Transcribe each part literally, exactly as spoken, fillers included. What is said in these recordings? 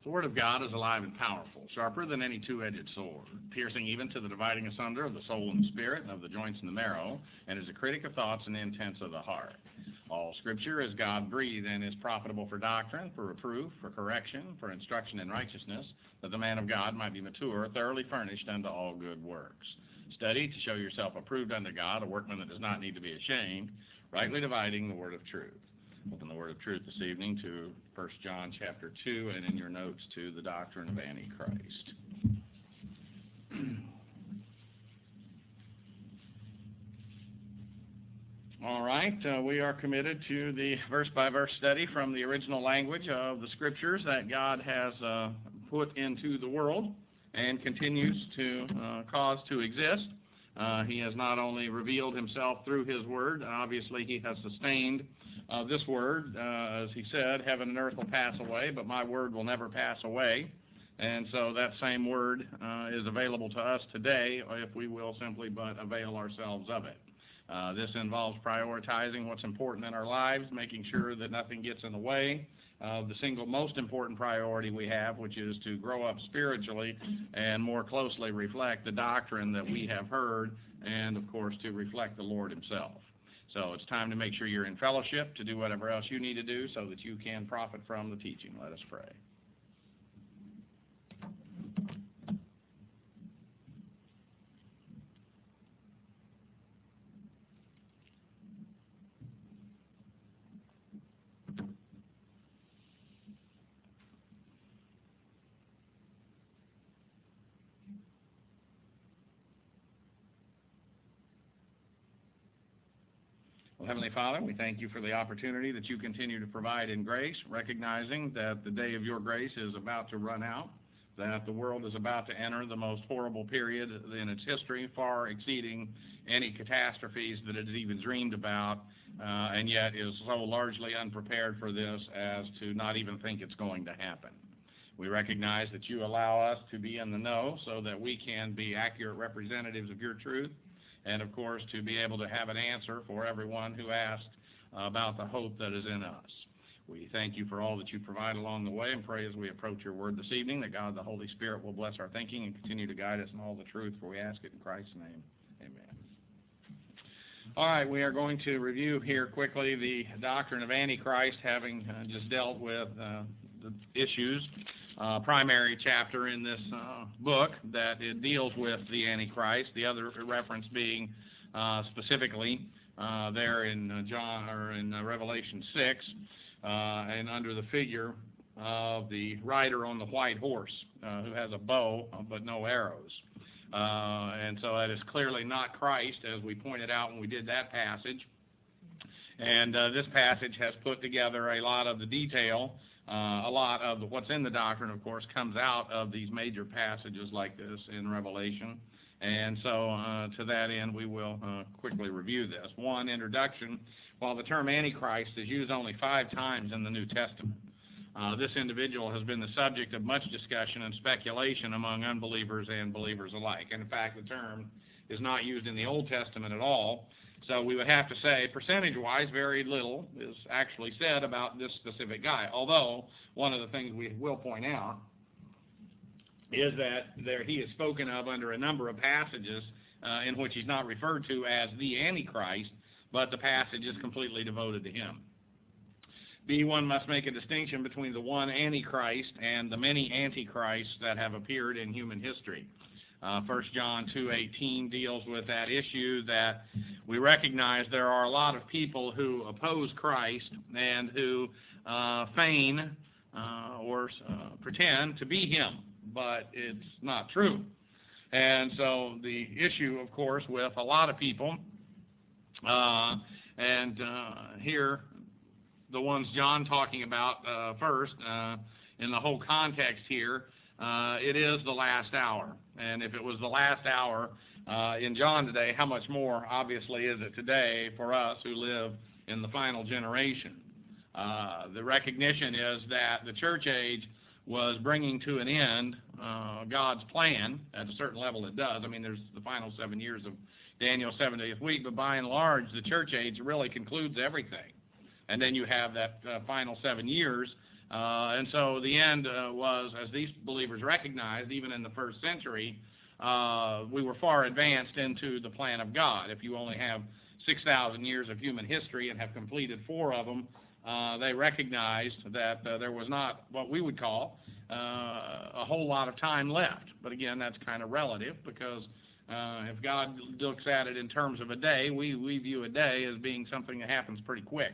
The Word of God is alive and powerful, sharper than any two-edged sword, piercing even to the dividing asunder of the soul and the spirit, and of the joints and the marrow, and is a critic of thoughts and intents of the heart. All Scripture is God-breathed and is profitable for doctrine, for reproof, for correction, for instruction in righteousness, that the man of God might be mature, thoroughly furnished unto all good works. Study to show yourself approved unto God, a workman that does not need to be ashamed, rightly dividing the word of truth. Open the word of truth this evening to First John chapter two, and in your notes to the doctrine of Antichrist. All right, uh, we are committed to the verse-by-verse study from the original language of the Scriptures that God has uh, put into the world and continues to uh, cause to exist. Uh, he has not only revealed himself through his word, obviously he has sustained uh, this word. Uh, as he said, heaven and earth will pass away, but my word will never pass away. And so that same word uh, is available to us today if we will simply but avail ourselves of it. Uh, this involves prioritizing what's important in our lives, making sure that nothing gets in the way of the single most important priority we have, which is to grow up spiritually and more closely reflect the doctrine that we have heard, and of course to reflect the Lord himself. So it's time to make sure you're in fellowship, to do whatever else you need to do so that you can profit from the teaching. Let us pray. Well, Heavenly Father, we thank you for the opportunity that you continue to provide in grace, recognizing that the day of your grace is about to run out, that the world is about to enter the most horrible period in its history, far exceeding any catastrophes that it has even dreamed about, uh, and yet is so largely unprepared for this as to not even think it's going to happen. We recognize that you allow us to be in the know so that we can be accurate representatives of your truth, and of course to be able to have an answer for everyone who asked about the hope that is in us. We thank you for all that you provide along the way, and pray as we approach your word this evening that God the Holy Spirit will bless our thinking and continue to guide us in all the truth, for we ask it in Christ's name. Amen. All right, we are going to review here quickly the doctrine of Antichrist, having uh, just dealt with uh, the issues, uh, primary chapter in this uh, book that it deals with the Antichrist, the other reference being uh, specifically uh, there in uh, John or in uh, Revelation six, uh, and under the figure of the rider on the white horse uh, who has a bow but no arrows. Uh, and so that is clearly not Christ, as we pointed out when we did that passage. And uh, this passage has put together a lot of the detail. Uh, a lot of the, what's in the doctrine, of course, comes out of these major passages like this in Revelation. And so uh, to that end, we will uh, quickly review this. One, introduction. While the term Antichrist is used only five times in the New Testament, uh, this individual has been the subject of much discussion and speculation among unbelievers and believers alike. And in fact, the term is not used in the Old Testament at all. So we would have to say, percentage-wise, very little is actually said about this specific guy. Although, one of the things we will point out is that there he is spoken of under a number of passages uh, in which he's not referred to as the Antichrist, but the passage is completely devoted to him. B, one must make a distinction between the one Antichrist and the many Antichrists that have appeared in human history. Uh, First John two eighteen deals with that issue, that we recognize there are a lot of people who oppose Christ and who uh, feign uh, or uh, pretend to be him, but it's not true. And so the issue, of course, with a lot of people, uh, and uh, here the ones John talking about uh, first, uh, in the whole context here, uh, it is the last hour. And if it was the last hour uh, in John today, how much more, obviously, is it today for us who live in the final generation? Uh, the recognition is that the church age was bringing to an end uh, God's plan. At a certain level it does. I mean, there's the final seven years of Daniel's seventieth week, but by and large, the church age really concludes everything. And then you have that uh, final seven years Uh, and so the end uh, was, as these believers recognized, even in the first century, uh, we were far advanced into the plan of God. If you only have six thousand years of human history and have completed four of them, uh, they recognized that uh, there was not what we would call uh, a whole lot of time left. But again, that's kind of relative, because uh, if God looks at it in terms of a day, we, we view a day as being something that happens pretty quick.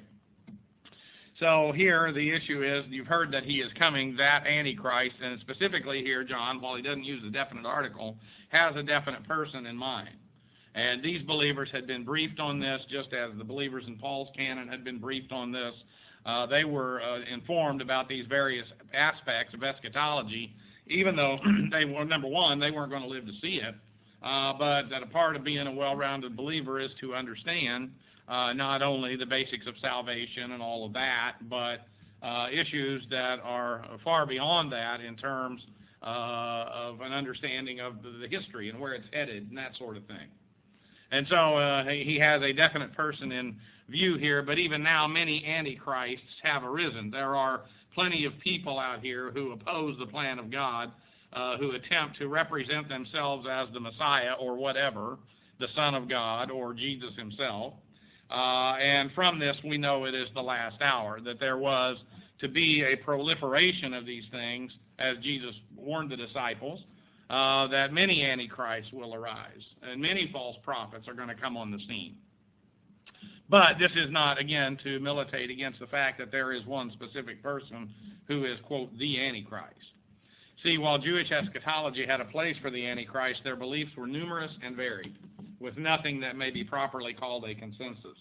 So here the issue is, you've heard that he is coming, that Antichrist, and specifically here John, while he doesn't use a definite article, has a definite person in mind. And these believers had been briefed on this, just as the believers in Paul's canon had been briefed on this. Uh, they were uh, informed about these various aspects of eschatology, even though they were, number one, they weren't going to live to see it, uh, but that a part of being a well-rounded believer is to understand uh, not only the basics of salvation and all of that, but uh, issues that are far beyond that in terms uh, of an understanding of the, the history and where it's headed and that sort of thing. And so uh, he has a definite person in view here, but even now many antichrists have arisen. There are plenty of people out here who oppose the plan of God, uh, who attempt to represent themselves as the Messiah or whatever, the Son of God or Jesus himself. Uh, and from this we know it is the last hour, that there was to be a proliferation of these things, as Jesus warned the disciples, Uh, that many antichrists will arise, and many false prophets are going to come on the scene. But this is not, again, to militate against the fact that there is one specific person who is, quote, the Antichrist. See, while Jewish eschatology had a place for the Antichrist, their beliefs were numerous and varied, with nothing that may be properly called a consensus.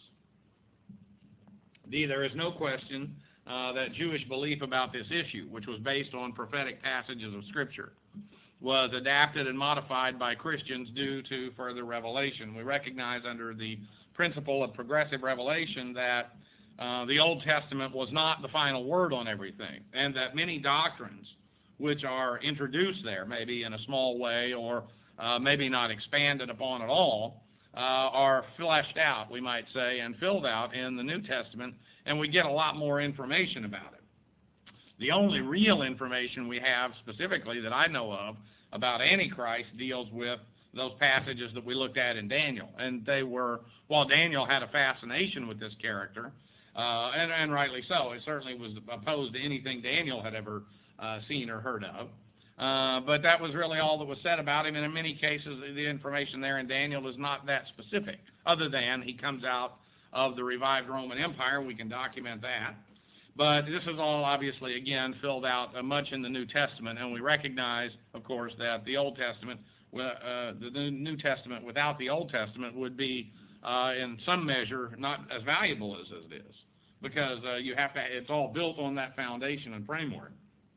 D, there is no question uh, that Jewish belief about this issue, which was based on prophetic passages of Scripture, was adapted and modified by Christians due to further revelation. We recognize under the principle of progressive revelation that uh, the Old Testament was not the final word on everything, and that many doctrines which are introduced there, maybe in a small way or uh, maybe not expanded upon at all, uh, are fleshed out, we might say, and filled out in the New Testament, and we get a lot more information about it. The only real information we have specifically that I know of about Antichrist deals with those passages that we looked at in Daniel. And they were, while Daniel had a fascination with this character, uh, and, and rightly so, it certainly was opposed to anything Daniel had ever uh, seen or heard of. Uh, but that was really all that was said about him, and in many cases the information there in Daniel is not that specific, other than he comes out of the revived Roman Empire. We can document that. But this is all obviously, again, filled out uh, much in the New Testament, and we recognize, of course, that the Old Testament, uh, the New Testament without the Old Testament would be, uh, in some measure, not as valuable as it is, because uh, you have to. It's all built on that foundation and framework.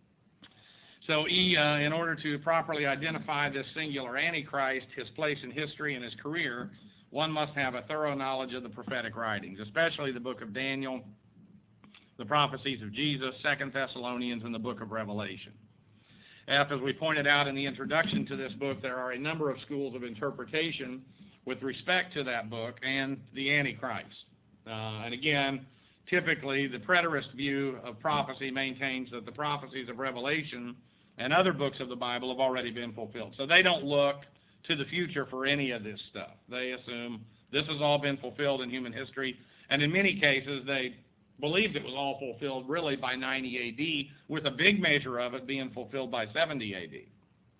So, E, uh, in order to properly identify this singular Antichrist, his place in history and his career, one must have a thorough knowledge of the prophetic writings, especially the book of Daniel, the prophecies of Jesus, Second Thessalonians, and the book of Revelation. F, as we pointed out in the introduction to this book, there are a number of schools of interpretation with respect to that book and the Antichrist. Uh, and again, typically the preterist view of prophecy maintains that the prophecies of Revelation and other books of the Bible have already been fulfilled. So they don't look to the future for any of this stuff. They assume this has all been fulfilled in human history, and in many cases they believed it was all fulfilled really by ninety A D, with a big measure of it being fulfilled by seventy A D.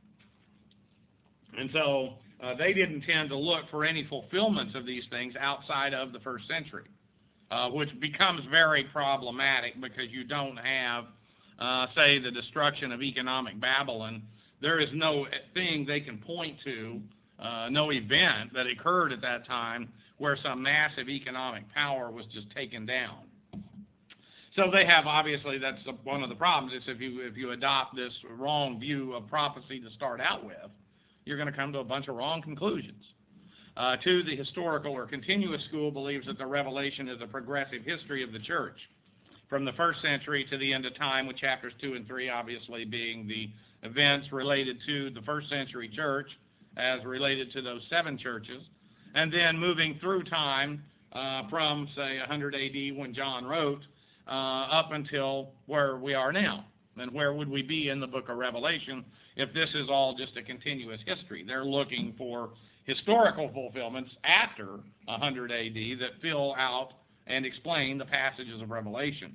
And so uh, they didn't tend to look for any fulfillments of these things outside of the first century, uh, which becomes very problematic because you don't have, uh, say, the destruction of economic Babylon. There is no thing they can point to, uh, no event that occurred at that time where some massive economic power was just taken down. So they have, obviously, that's one of the problems, is if you, if you adopt this wrong view of prophecy to start out with, you're going to come to a bunch of wrong conclusions. Uh, two, the historical or continuous school believes that the Revelation is a progressive history of the church, from the first century to the end of time, with chapters two and three obviously being the events related to the first century church as related to those seven churches, and then moving through time uh, from, say, one hundred A D when John wrote, uh, up until where we are now. And where would we be in the book of Revelation if this is all just a continuous history? They're looking for historical fulfillments after one hundred A D that fill out and explain the passages of Revelation.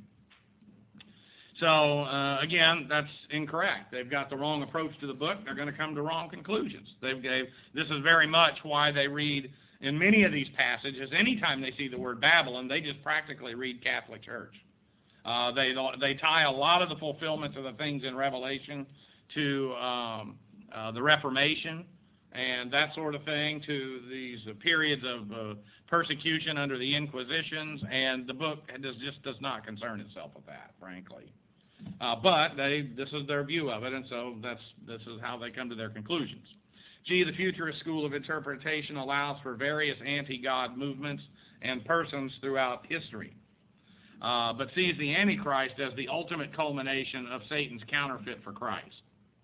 So, uh, again, that's incorrect. They've got the wrong approach to the book. They're going to come to wrong conclusions. They've gave, this is very much why they read, in many of these passages, anytime they see the word Babylon, they just practically read Catholic Church. Uh, they, they tie a lot of the fulfillments of the things in Revelation to um, uh, the Reformation and that sort of thing, to these periods of uh, persecution under the Inquisitions, and the book does, just does not concern itself with that, frankly. Uh, but they, this is their view of it, and so that's, this is how they come to their conclusions. G, the futurist school of interpretation allows for various anti-God movements and persons throughout history, uh, but sees the Antichrist as the ultimate culmination of Satan's counterfeit for Christ.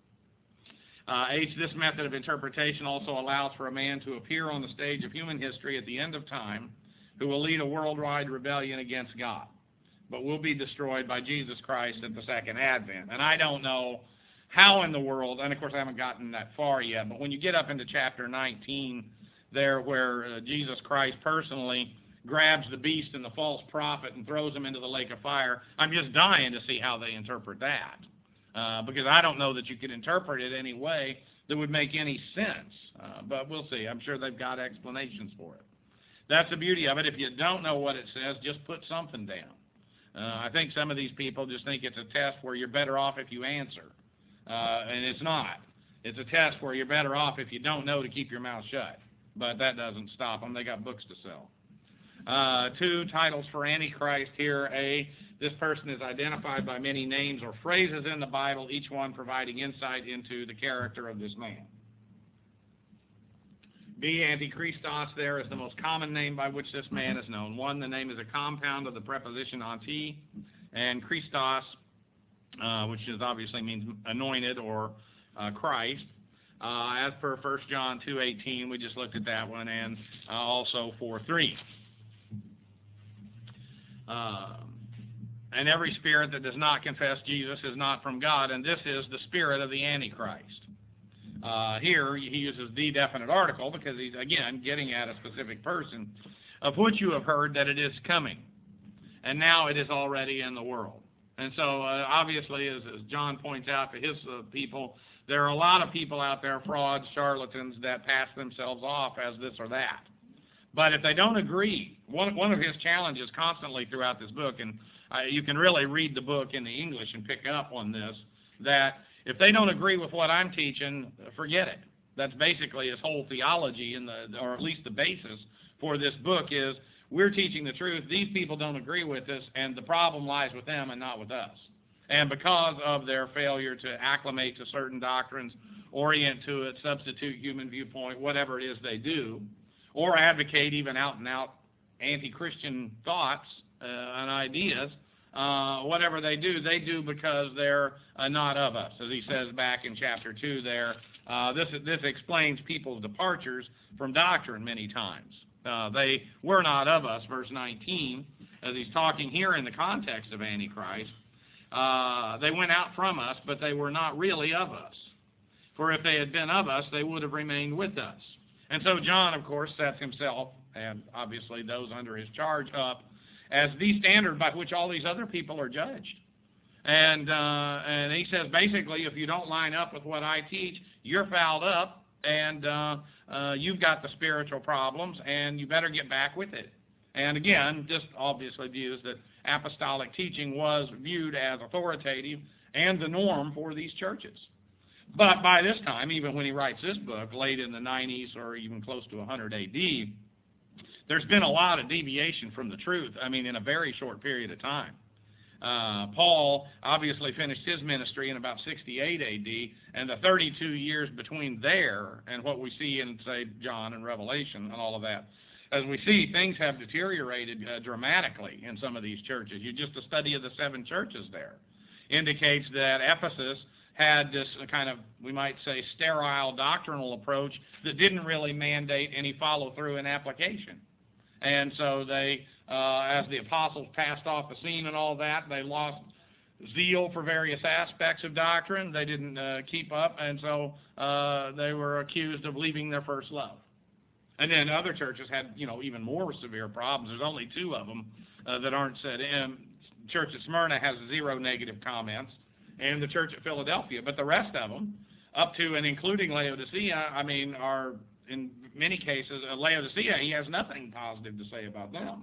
Uh, H, this method of interpretation also allows for a man to appear on the stage of human history at the end of time who will lead a worldwide rebellion against God, but will be destroyed by Jesus Christ at the second advent. And I don't know how in the world, and of course I haven't gotten that far yet, but when you get up into chapter nineteen there where uh, Jesus Christ personally grabs the beast and the false prophet and throws them into the lake of fire, I'm just dying to see how they interpret that. Uh, because I don't know that you could interpret it any way that would make any sense. Uh, but we'll see. I'm sure they've got explanations for it. That's the beauty of it. If you don't know what it says, just put something down. Uh, I think some of these people just think it's a test where you're better off if you answer. Uh, and it's not. It's a test where you're better off if you don't know to keep your mouth shut. But that doesn't stop them. They got books to sell. Uh, two, titles for Antichrist here. A, this person is identified by many names or phrases in the Bible, each one providing insight into the character of this man. B, Antichristos there is the most common name by which this man is known. One, the name is a compound of the preposition anti, and Christos, uh, which is obviously means anointed or uh, Christ. Uh, as per First John two eighteen, we just looked at that one, and uh, also four three. Uh, and every spirit that does not confess Jesus is not from God, and this is the spirit of the Antichrist. Uh, here, he uses the definite article because he's, again, getting at a specific person, of which you have heard that it is coming, and now it is already in the world. And so, uh, obviously, as, as John points out to his uh, people, there are a lot of people out there, frauds, charlatans, that pass themselves off as this or that. But if they don't agree, one, one of his challenges constantly throughout this book, and uh, you can really read the book in the English and pick up on this, that if they don't agree with what I'm teaching, forget it. That's basically his whole theology, in the, or at least the basis for this book is, we're teaching the truth, these people don't agree with us, and the problem lies with them and not with us. And because of their failure to acclimate to certain doctrines, orient to it, substitute human viewpoint, whatever it is they do, or advocate even out-and-out anti-Christian thoughts uh, and ideas, uh, whatever they do, they do because they're uh, not of us. As he says back in chapter two there, uh, this, this explains people's departures from doctrine many times. Uh, they were not of us, verse nineteen, as he's talking here in the context of Antichrist. Uh, they went out from us, but they were not really of us. For if they had been of us, they would have remained with us. And so John, of course, sets himself, and obviously those under his charge, up as the standard by which all these other people are judged. And, uh, and he says, basically, if you don't line up with what I teach, you're fouled up, and uh, uh, you've got the spiritual problems, and you better get back with it. And again, just obviously views that apostolic teaching was viewed as authoritative and the norm for these churches. But by this time, even when he writes this book, late in the nineties or even close to one hundred A D, there's been a lot of deviation from the truth, I mean, in a very short period of time. Uh, Paul obviously finished his ministry in about sixty-eight A D, and the thirty-two years between there and what we see in, say, John and Revelation and all of that, as we see, things have deteriorated uh, dramatically in some of these churches. You just a study of the seven churches there indicates that Ephesus had this kind of, we might say, sterile doctrinal approach that didn't really mandate any follow-through and application. And so they uh, as the apostles passed off the scene and all that. They lost zeal for various aspects of doctrine. They didn't uh, keep up, and so uh, they were accused of leaving their first love. And then other churches had, you know, even more severe problems. There's only two of them uh, that aren't said in. Church at Smyrna has zero negative comments, and the church at Philadelphia. But the rest of them, up to and including Laodicea, I mean, are in many cases, uh, Laodicea, he has nothing positive to say about them.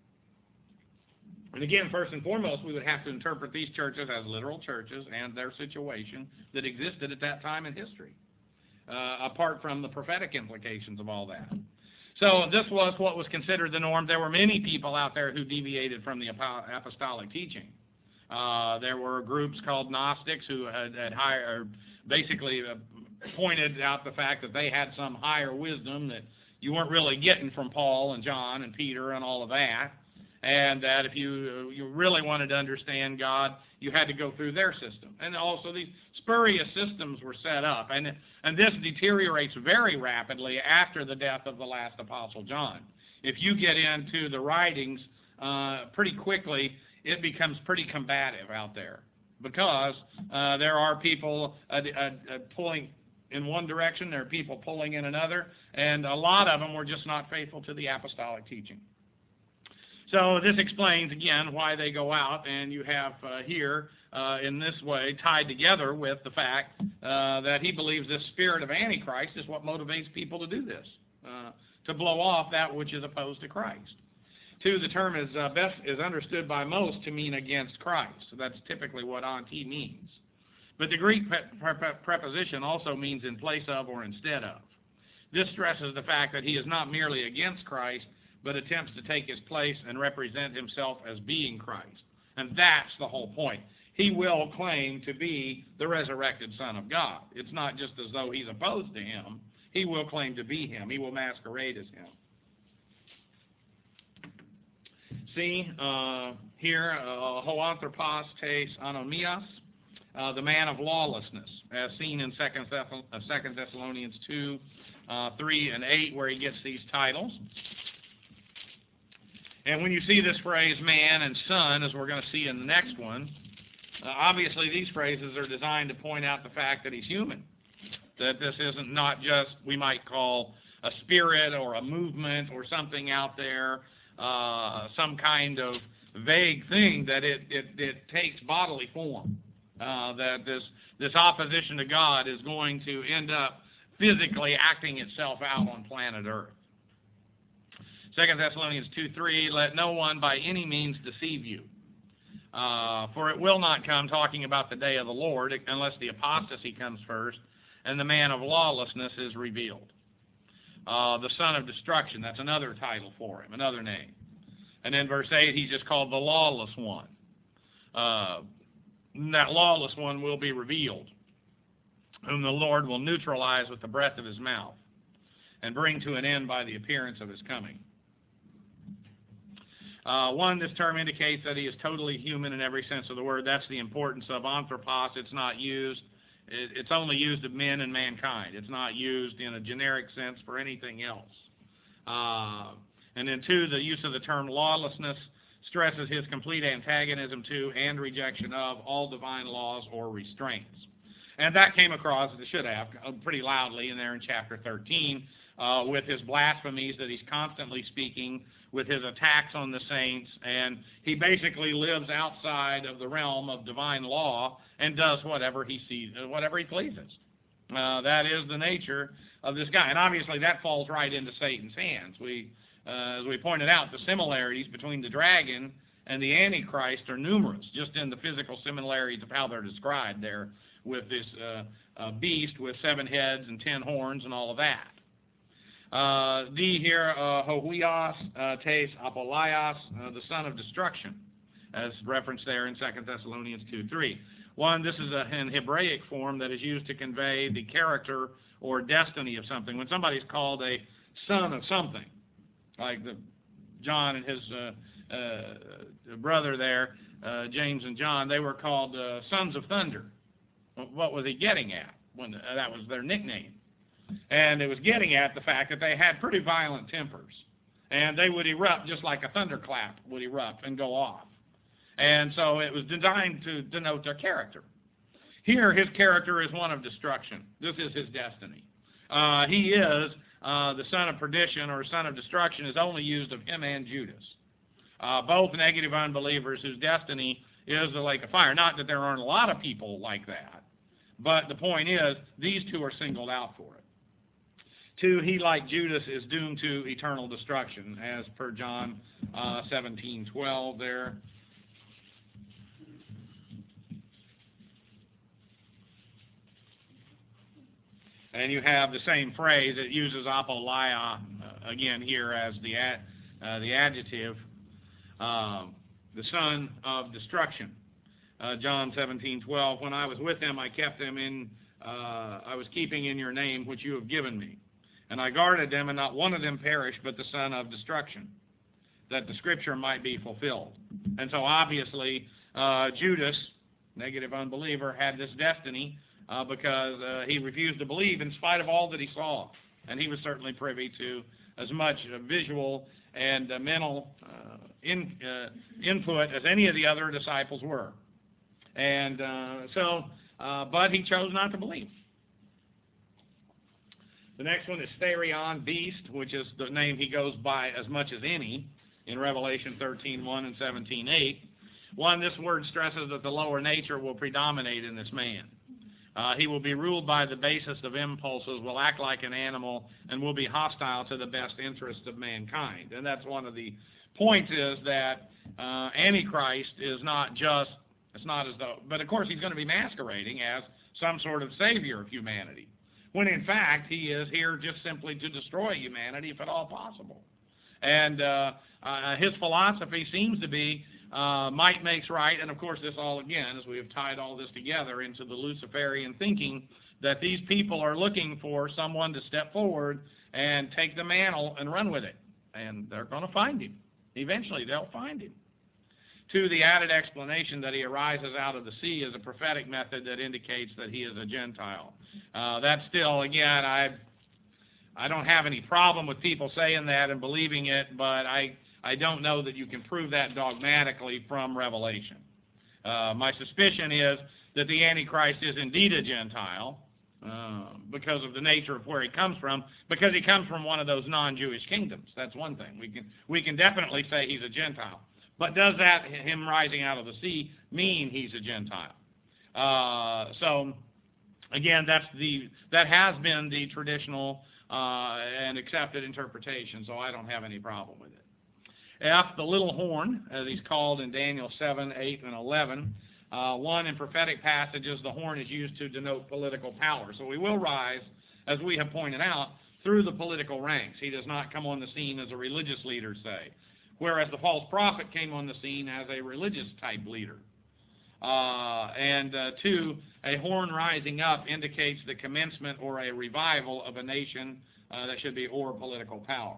And again, first and foremost, we would have to interpret these churches as literal churches and their situation that existed at that time in history, uh, apart from the prophetic implications of all that. So this was what was considered the norm. There were many people out there who deviated from the apostolic teaching. Uh, there were groups called Gnostics who had, had higher, basically uh, pointed out the fact that they had some higher wisdom that you weren't really getting from Paul and John and Peter and all of that, and that if you you really wanted to understand God, you had to go through their system. And also these spurious systems were set up, and and this deteriorates very rapidly after the death of the last Apostle John. If you get into the writings uh, pretty quickly, it becomes pretty combative out there, because uh, there are people uh, uh, uh, pulling in one direction, there are people pulling in another, and a lot of them were just not faithful to the apostolic teaching. So this explains, again, why they go out, and you have uh, here, uh, in this way, tied together with the fact uh, that he believes this spirit of Antichrist is what motivates people to do this, uh, to blow off that which is opposed to Christ. Two, the term is uh, best is understood by most to mean against Christ. So that's typically what anti means. But the Greek pre pre preposition also means in place of or instead of. This stresses the fact that he is not merely against Christ, but attempts to take his place and represent himself as being Christ. And that's the whole point. He will claim to be the resurrected Son of God. It's not just as though he's opposed to him. He will claim to be him. He will masquerade as him. See, uh, here, uh, hoanthropos tes anomias, uh, the man of lawlessness, as seen in Second Thessalonians two, uh, three, and eight, where he gets these titles. And when you see this phrase, man and son, as we're going to see in the next one, uh, obviously these phrases are designed to point out the fact that he's human, that this isn't not just, we might call, a spirit or a movement or something out there, uh, some kind of vague thing, that it, it, it takes bodily form, uh, that this, this opposition to God is going to end up physically acting itself out on planet Earth. Second Thessalonians two three, let no one by any means deceive you. Uh, for it will not come, talking about the day of the Lord, unless the apostasy comes first, and the man of lawlessness is revealed. Uh, the son of destruction, that's another title for him, another name. And in verse eight, he's just called the lawless one. Uh, that lawless one will be revealed, whom the Lord will neutralize with the breath of his mouth, and bring to an end by the appearance of his coming. Uh, one, this term indicates that he is totally human in every sense of the word. That's the importance of anthropos. It's not used, it, it's only used of men and mankind. It's not used in a generic sense for anything else. Uh, and then two, the use of the term lawlessness stresses his complete antagonism to and rejection of all divine laws or restraints. And that came across, it should have, pretty loudly in there in chapter thirteen, uh, with his blasphemies that he's constantly speaking, with his attacks on the saints, and he basically lives outside of the realm of divine law and does whatever he sees, whatever he pleases. Uh, that is the nature of this guy, and obviously that falls right into Satan's hands. We, uh, as we pointed out, the similarities between the dragon and the Antichrist are numerous, just in the physical similarities of how they're described there, with this uh, uh, beast with seven heads and ten horns and all of that. Uh, the here, uh, Hohuios, uh, tes Apollaios, uh, the son of destruction, as referenced there in Second Thessalonians two three. One, this is a, an Hebraic form that is used to convey the character or destiny of something. When somebody's called a son of something, like the John and his uh, uh, brother there, uh, James and John, they were called uh, sons of thunder. What was he getting at? When uh, that was their nickname. And it was getting at the fact that they had pretty violent tempers. and they would erupt just like a thunderclap would erupt and go off. And so it was designed to denote their character. Here, his character is one of destruction. This is his destiny. Uh, he is uh, the son of perdition, or son of destruction, is only used of him and Judas. Uh, both negative unbelievers whose destiny is the lake of fire. Not that there aren't a lot of people like that, but the point is, these two are singled out for it. Two, he, like Judas, is doomed to eternal destruction, as per John uh, seventeen twelve there. And you have the same phrase. It uses apoleia, uh, again here as the, ad, uh, the adjective, uh, the son of destruction. Uh, John seventeen twelve, when I was with them, I kept them in, uh, I was keeping in your name, which you have given me. And I guarded them, and not one of them perished, but the son of destruction, that the scripture might be fulfilled. And so obviously, uh, Judas, negative unbeliever, had this destiny uh, because uh, he refused to believe in spite of all that he saw. And he was certainly privy to as much uh, visual and uh, mental uh, in, uh, input as any of the other disciples were. And uh, so, uh, but he chose not to believe. The next one is Therion, beast, which is the name he goes by as much as any in Revelation thirteen one and seventeen eight. One, this word stresses that the lower nature will predominate in this man. Uh, he will be ruled by the basest of impulses, will act like an animal, and will be hostile to the best interests of mankind. And that's one of the points, is that uh, Antichrist is not just, it's not as though, but of course he's going to be masquerading as some sort of savior of humanity, when in fact he is here just simply to destroy humanity if at all possible. And uh, uh, his philosophy seems to be uh, might makes right, and of course this all again, as we have tied all this together into the Luciferian thinking, that these people are looking for someone to step forward and take the mantle and run with it. And they're going to find him. Eventually they'll find him. Two, the added explanation that he arises out of the sea is a prophetic method that indicates that he is a Gentile. Uh, that's still, again, I I don't have any problem with people saying that and believing it, but I, I don't know that you can prove that dogmatically from Revelation. Uh, my suspicion is that the Antichrist is indeed a Gentile uh, because of the nature of where he comes from, because he comes from one of those non-Jewish kingdoms. That's one thing. We can, we can definitely say he's a Gentile. But does that, him rising out of the sea, mean he's a Gentile? Uh, so, again, that's the, that has been the traditional uh, and accepted interpretation, so I don't have any problem with it. F, the little horn, as he's called in Daniel seven, eight, and eleven. Uh, one, in prophetic passages, the horn is used to denote political power. So he will rise, as we have pointed out, through the political ranks. He does not come on the scene as a religious leader, say, whereas the false prophet came on the scene as a religious-type leader. Uh, and uh, two, a horn rising up indicates the commencement or a revival of a nation uh, that should be or political power.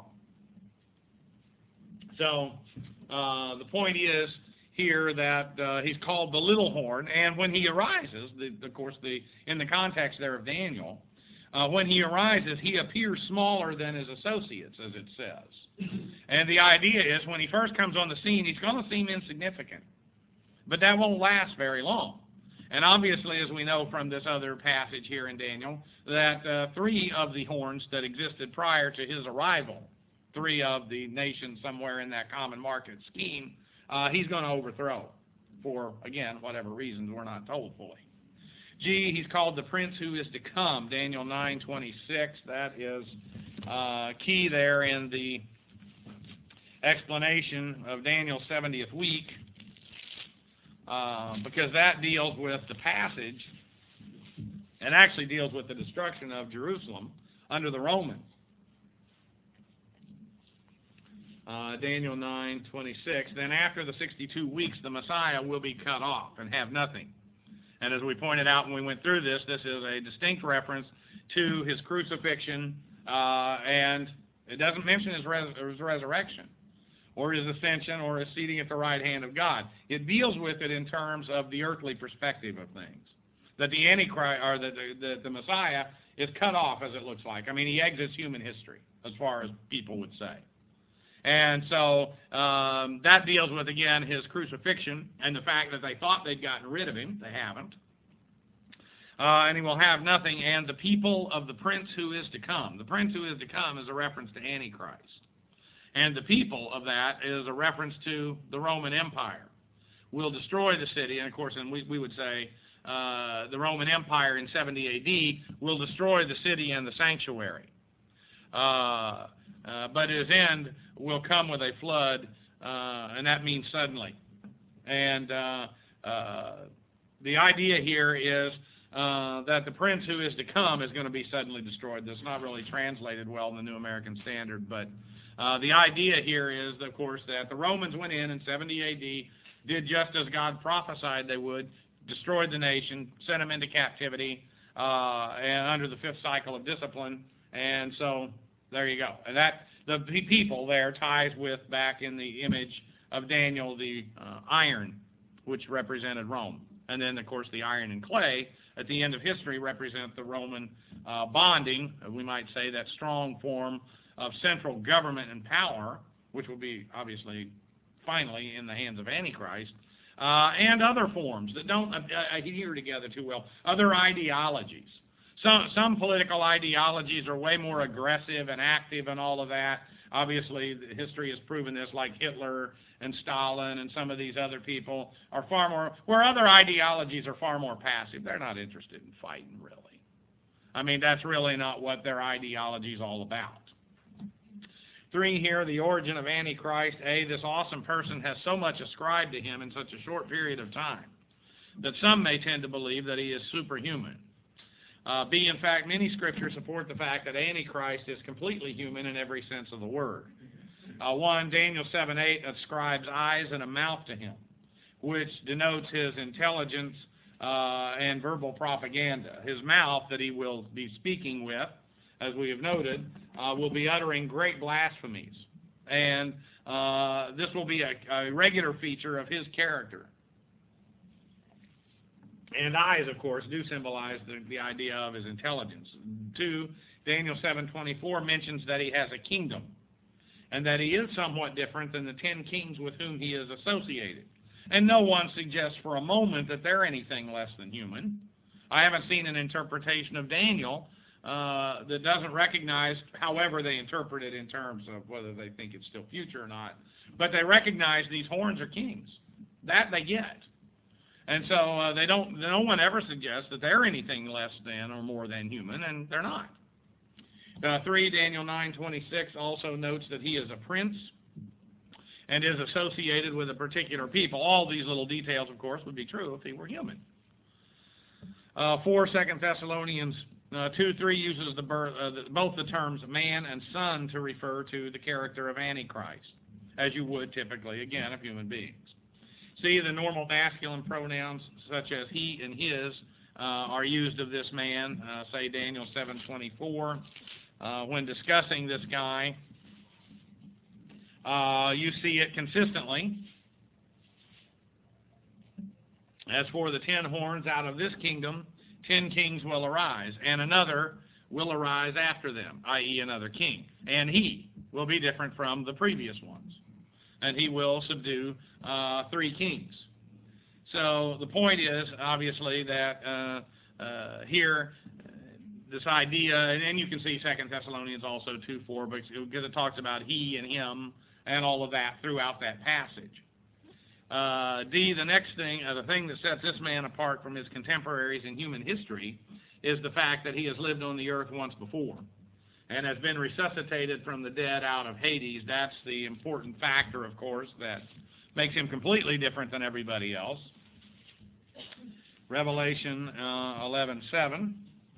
So uh, the point is here that uh, he's called the little horn, and when he arises, the, of course, the in the context there of Daniel, uh, when he arises, he appears smaller than his associates, as it says. And the idea is when he first comes on the scene, he's going to seem insignificant. But that won't last very long. And obviously, as we know from this other passage here in Daniel, that uh, three of the horns that existed prior to his arrival, three of the nations somewhere in that common market scheme, uh, he's going to overthrow for, again, whatever reasons we're not told fully. G, he's called the prince who is to come, Daniel nine twenty-six. That is uh, key there in the explanation of Daniel's seventieth week. Uh, because that deals with the passage and actually deals with the destruction of Jerusalem under the Romans. Uh, Daniel nine twenty-six, then after the sixty-two weeks, the Messiah will be cut off and have nothing. And as we pointed out when we went through this, this is a distinct reference to his crucifixion, uh, and it doesn't mention his, res his resurrection, or his ascension, or his seating at the right hand of God. It deals with it in terms of the earthly perspective of things. That the Antichrist, or the, the, the Messiah, is cut off, as it looks like. I mean, he exits human history, as far as people would say. And so um, that deals with, again, his crucifixion and the fact that they thought they'd gotten rid of him. They haven't. Uh, and he will have nothing, and the people of the prince who is to come. The prince who is to come is a reference to Antichrist. And the people of that is a reference to the Roman Empire. Will destroy the city, and of course, and we, we would say uh, the Roman Empire in seventy A D will destroy the city and the sanctuary. Uh, uh, but his end will come with a flood, uh, and that means suddenly. And uh, uh, the idea here is uh, that the prince who is to come is going to be suddenly destroyed. That's not really translated well in the New American Standard, but uh, the idea here is, of course, that the Romans went in in seventy A D, did just as God prophesied they would, destroyed the nation, sent them into captivity, uh, and under the fifth cycle of discipline, and so there you go. And that the people there ties with, back in the image of Daniel, the uh, iron, which represented Rome. And then, of course, the iron and clay at the end of history represent the Roman uh, bonding, we might say, that strong form of central government and power, which will be obviously finally in the hands of Antichrist, uh, and other forms that don't adhere together too well, other ideologies. Some, some political ideologies are way more aggressive and active and all of that. Obviously, history has proven this, like Hitler and Stalin and some of these other people are far more, where other ideologies are far more passive. They're not interested in fighting, really. I mean, that's really not what their ideology is all about. Three here, the origin of Antichrist. A, this awesome person has so much ascribed to him in such a short period of time that some may tend to believe that he is superhuman. Uh, B, in fact, many scriptures support the fact that Antichrist is completely human in every sense of the word. Uh, one, Daniel seven eight ascribes eyes and a mouth to him, which denotes his intelligence uh, and verbal propaganda. His mouth that he will be speaking with, as we have noted, uh, will be uttering great blasphemies. And uh, this will be a, a regular feature of his character. And eyes, of course, do symbolize the, the idea of his intelligence. Two, Daniel seven twenty-four mentions that he has a kingdom, and that he is somewhat different than the ten kings with whom he is associated. And no one suggests for a moment that they're anything less than human. I haven't seen an interpretation of Daniel uh, that doesn't recognize, however they interpret it in terms of whether they think it's still future or not, but they recognize these horns are kings. That they get. And so uh, they don't. No one ever suggests that they're anything less than or more than human, and they're not. Uh, three, Daniel nine twenty-six also notes that he is a prince and is associated with a particular people. All these little details, of course, would be true if he were human. Uh, four, Second Thessalonians uh, two three uses the, birth, uh, the both the terms man and son to refer to the character of Antichrist, as you would typically, again, of human beings. See, the normal masculine pronouns such as he and his uh, are used of this man, uh, say Daniel seven twenty-four. Uh, when discussing this guy, uh, you see it consistently. As for the ten horns, out of this kingdom, ten kings will arise, and another will arise after them, that is another king. And he will be different from the previous ones. And he will subdue uh, three kings. So the point is, obviously, that uh, uh, here, this idea, and you can see Second Thessalonians also two four, because it talks about he and him and all of that throughout that passage. Uh, D, the next thing, uh, the thing that sets this man apart from his contemporaries in human history is the fact that he has lived on the earth once before and has been resuscitated from the dead out of Hades. That's the important factor, of course, that makes him completely different than everybody else. Revelation uh, eleven seven.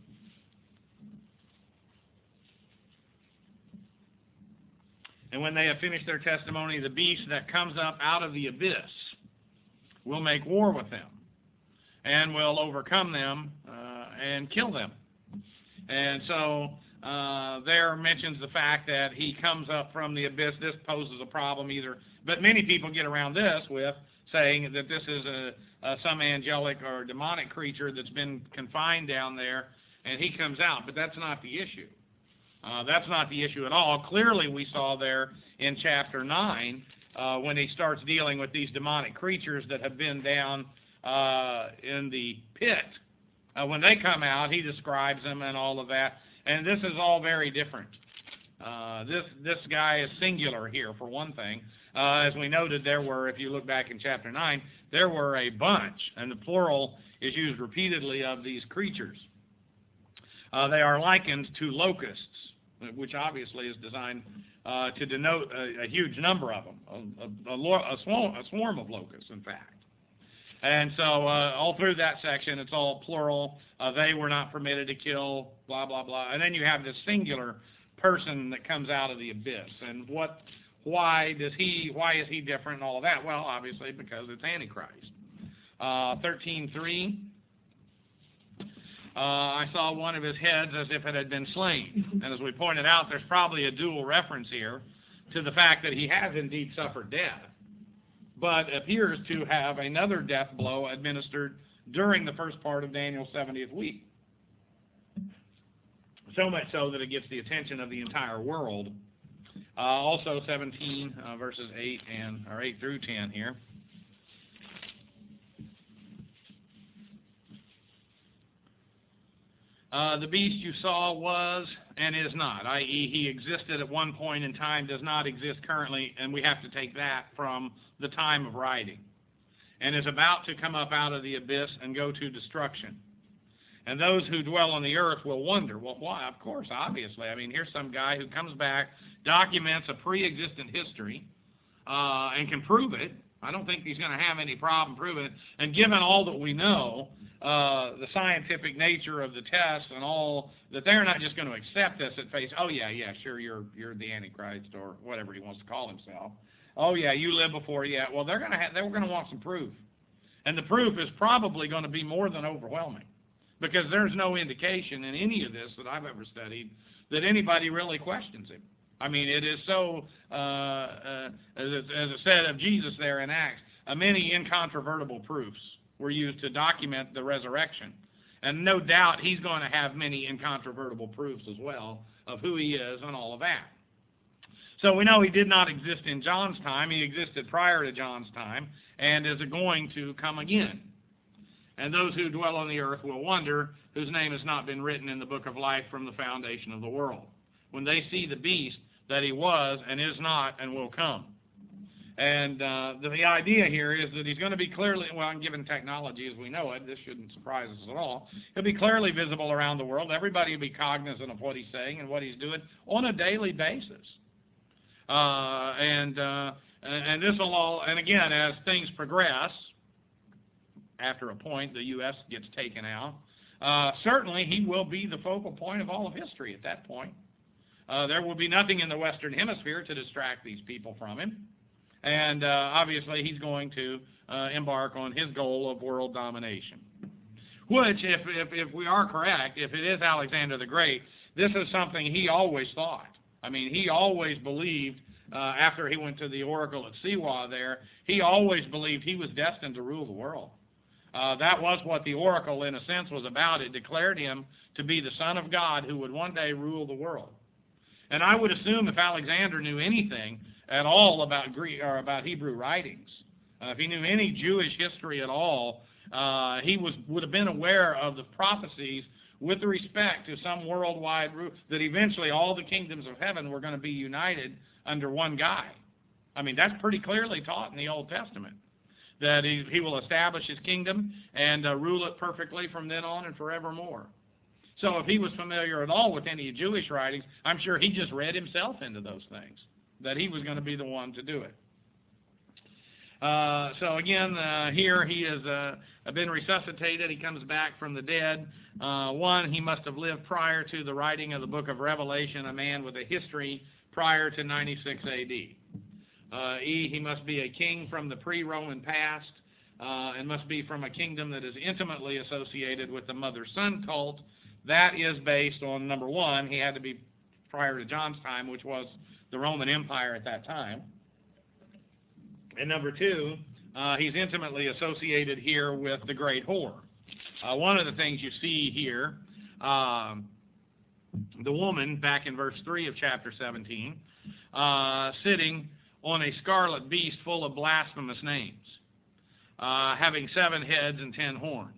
And when they have finished their testimony, the beast that comes up out of the abyss will make war with them and will overcome them uh, and kill them. And so Uh, there mentions the fact that he comes up from the abyss. This poses a problem either, but many people get around this with saying that this is a, a some angelic or demonic creature that's been confined down there, and he comes out. But that's not the issue. Uh, that's not the issue at all. Clearly, we saw there in chapter nine, uh, when he starts dealing with these demonic creatures that have been down uh, in the pit. Uh, when they come out, he describes them and all of that. And this is all very different. Uh, this this guy is singular here, for one thing. Uh, as we noted, there were, if you look back in chapter nine, there were a bunch, and the plural is used repeatedly of these creatures. Uh, they are likened to locusts, which obviously is designed uh, to denote a, a huge number of them, a, a, a, swarm, a swarm of locusts, in fact. And so uh, all through that section, it's all plural. Uh, they were not permitted to kill, blah, blah, blah. And then you have this singular person that comes out of the abyss. And what, why does he, why is he different and all of that? Well, obviously, because it's Antichrist. Uh, thirteen three. Uh, I saw one of his heads as if it had been slain. And as we pointed out, there's probably a dual reference here to the fact that he has indeed suffered death, but appears to have another death blow administered during the first part of Daniel's seventieth week. So much so that it gets the attention of the entire world. Uh, also seventeen, uh, verses eight and or eight through ten here. Uh, the beast you saw was and is not, that is he existed at one point in time, does not exist currently, and we have to take that from the time of writing, and is about to come up out of the abyss and go to destruction. And those who dwell on the earth will wonder, well, why? Of course, obviously. I mean, here's some guy who comes back, documents a pre-existent history, uh, and can prove it. I don't think he's going to have any problem proving it. And given all that we know, uh, the scientific nature of the test and all, that they're not just going to accept this at face, oh, yeah, yeah, sure, you're you're the Antichrist or whatever he wants to call himself. Oh, yeah, you lived before, yeah. Well, they're going to have, they're going to want some proof. And the proof is probably going to be more than overwhelming, because there's no indication in any of this that I've ever studied that anybody really questions him. I mean, it is so, uh, uh, as, it, as it said of Jesus there in Acts, uh, many incontrovertible proofs were used to document the resurrection. And no doubt he's going to have many incontrovertible proofs as well of who he is and all of that. So we know he did not exist in John's time. He existed prior to John's time and is going to come again. And those who dwell on the earth will wonder, whose name has not been written in the book of life from the foundation of the world, when they see the beast that he was and is not and will come. And uh, the, the idea here is that he's going to be clearly, well, given technology as we know it, this shouldn't surprise us at all, he'll be clearly visible around the world. Everybody will be cognizant of what he's saying and what he's doing on a daily basis. Uh, and, uh, and this will all, and again, as things progress, after a point the U S gets taken out, uh, certainly he will be the focal point of all of history at that point. Uh, there will be nothing in the Western Hemisphere to distract these people from him. And uh, obviously he's going to uh, embark on his goal of world domination. Which, if, if, if we are correct, if it is Alexander the Great, this is something he always thought. I mean, he always believed, uh, after he went to the oracle at Siwa there, he always believed he was destined to rule the world. Uh, that was what the oracle, in a sense, was about. It declared him to be the Son of God who would one day rule the world. And I would assume if Alexander knew anything at all about Greek or about Hebrew writings, uh, if he knew any Jewish history at all, uh, he was would have been aware of the prophecies with respect to some worldwide rule, that eventually all the kingdoms of heaven were going to be united under one guy. I mean, that's pretty clearly taught in the Old Testament, that he, he will establish his kingdom and uh, rule it perfectly from then on and forevermore. So if he was familiar at all with any Jewish writings, I'm sure he just read himself into those things, that he was going to be the one to do it. Uh, so again, uh, here he has uh, been resuscitated. He comes back from the dead. Uh, one, he must have lived prior to the writing of the book of Revelation, a man with a history prior to ninety-six A D Uh, E, he must be a king from the pre-Roman past, uh, and must be from a kingdom that is intimately associated with the mother-son cult. That is based on, number one, he had to be prior to John's time, which was the Roman Empire at that time. And number two, uh, he's intimately associated here with the great whore. Uh, one of the things you see here, um, the woman, back in verse three of chapter seventeen, uh, sitting on a scarlet beast full of blasphemous names, uh, having seven heads and ten horns.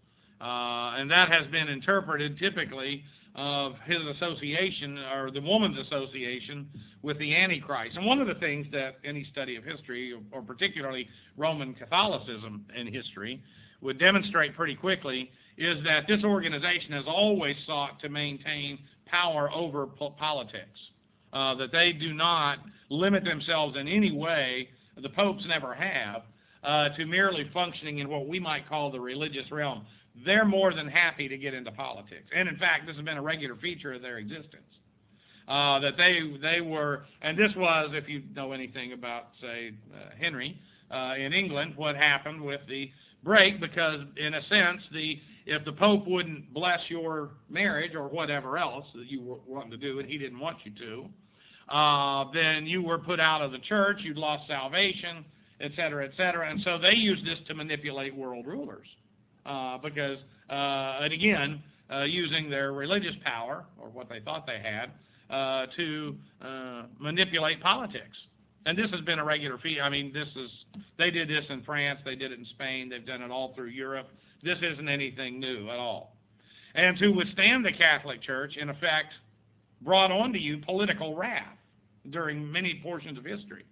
Uh, and that has been interpreted typically of his association, or the woman's association, with the Antichrist. And one of the things that any study of history, or particularly Roman Catholicism in history, would demonstrate pretty quickly is that this organization has always sought to maintain power over po- politics, uh, that they do not limit themselves in any way, the popes never have, uh, to merely functioning in what we might call the religious realm. They're more than happy to get into politics. And in fact, this has been a regular feature of their existence. Uh, that they they were, and this was, if you know anything about, say, uh, Henry uh, in England, what happened with the break, because in a sense, the if the Pope wouldn't bless your marriage or whatever else that you were wanting to do, and he didn't want you to, uh, then you were put out of the church, you'd lost salvation, et cetera, et cetera. And so they used this to manipulate world rulers. Uh, because, uh, and again, uh, using their religious power, or what they thought they had, uh, to uh, manipulate politics. And this has been a regular feature. I mean, this is, they did this in France, they did it in Spain, they've done it all through Europe. This isn't anything new at all. And to withstand the Catholic Church, in effect, brought onto you political wrath during many portions of history.